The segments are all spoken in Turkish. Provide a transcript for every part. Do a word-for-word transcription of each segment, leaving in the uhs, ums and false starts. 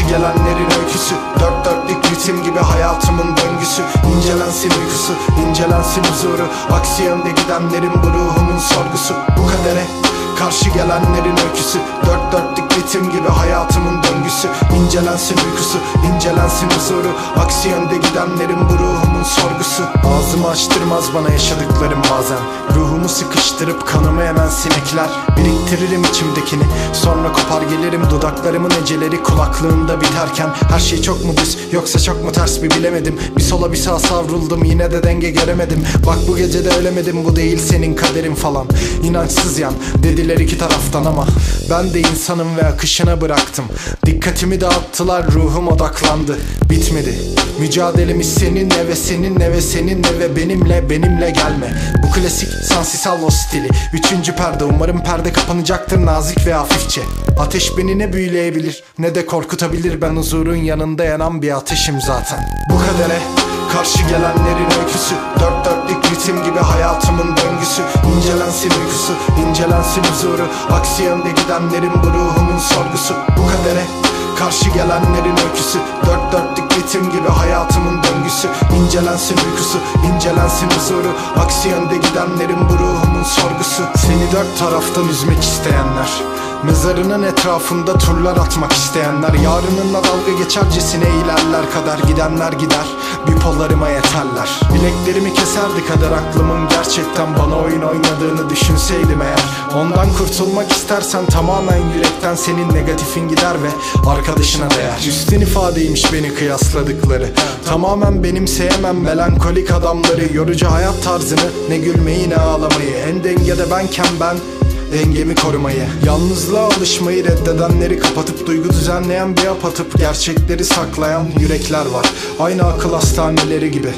gelenlerin öyküsü, dört dörtlük ritim gibi hayatımın döngüsü. İncelensin uykusu, incelensin huzuru, aksi yönde gidenlerin bu ruhumun sorgusu. Bu kadere karşı gelenlerin öyküsü, dört dörtlük ritim gibi hayatımın döngüsü. İncelensin uykusu, incelensin huzuru, aksi yönde gidenlerin bu ruhumun sorgusu. Ağzımı açtırmaz bana yaşadıklarım bazen, ruhumu sıkıştırıp kanımı emen sinekler. Biriktiririm içimdekini, sonra kopar gelirim. Dudaklarımın eceleri kulaklığımda biterken. Her şey çok mu düz yoksa çok mu ters bir bilemedim. Bir sola bir sağa savruldum, yine de denge göremedim. Bak bu gece de ölemedim, bu değil senin kaderin falan. İnançsız yan dediler iki taraftan ama ben de insanım ve akışına bıraktım. Dikkatimi dağıttılar, ruhum odaklandı. Bitmedi mücadelemiz seninle ve seninle ve seninle ve benimle, benimle gelme. Bu klasik Sansi Salvo stili. Üçüncü perde, umarım perde kapanacaktır nazik ve hafifçe. Ateş beni ne büyüleyebilir ne de korkutabilir. Ben huzurun yanında yanan bir ateşim zaten. Bu kadere karşı gelenlerin öyküsü, dört dörtlük ritim gibi hayatımın döngüsü. İncelensin uykusu, incelensin huzuru, aksi yönde gidenlerin bu ruhumun sorgusu. Bu kadere karşı gelenlerin öyküsü, dört dörtlük ritim gibi hayatımın döngüsü. İncelensin uykusu, incelensin huzuru, aksi yönde gidenlerin bu ruhumun sorgusu. Seni dört taraftan üzmek isteyenler, mezarının etrafında turlar atmak isteyenler, yarınınla dalga geçercesine ilerler kader. Gidenler gider, bipolarıma yeterler. Bileklerimi keserdi kader, aklımın gerçekten bana oyun oynadığını düşünseydim eğer. Ondan kurtulmak istersen tamamen yürekten, senin negatifin gider ve arkadaşına değer. Üstün ifadeymiş beni kıyasladıkları, tamamen benimseyemem melankolik adamları. Yorucu hayat tarzını, ne gülmeyi ne ağlamayı, en dengede benken ben dengemi korumayı, yalnızlığa alışmayı reddedenleri kapatıp duygu düzenleyen bir hap atıp gerçekleri saklayan yürekler var. Aynı akıl hastaneleri gibi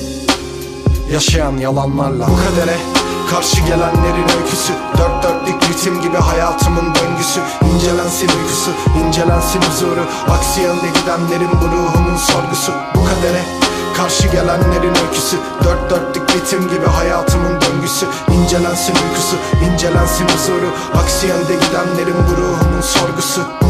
yaşayan yalanlarla. Bu kadere karşı gelenlerin öyküsü, dört dörtlük ritim gibi hayatımın döngüsü. İncelensin uykusu, incelensin huzuru, aksi yönde gidenlerin bu ruhumun sorgusu. Bu kadere karşı gelenlerin öyküsü, dört dörtlük ritim gibi hayatımın döngüsü. İncelensin uykusu, incelensin huzuru, aksi yönde gidenlerin bu ruhumun sorgusu.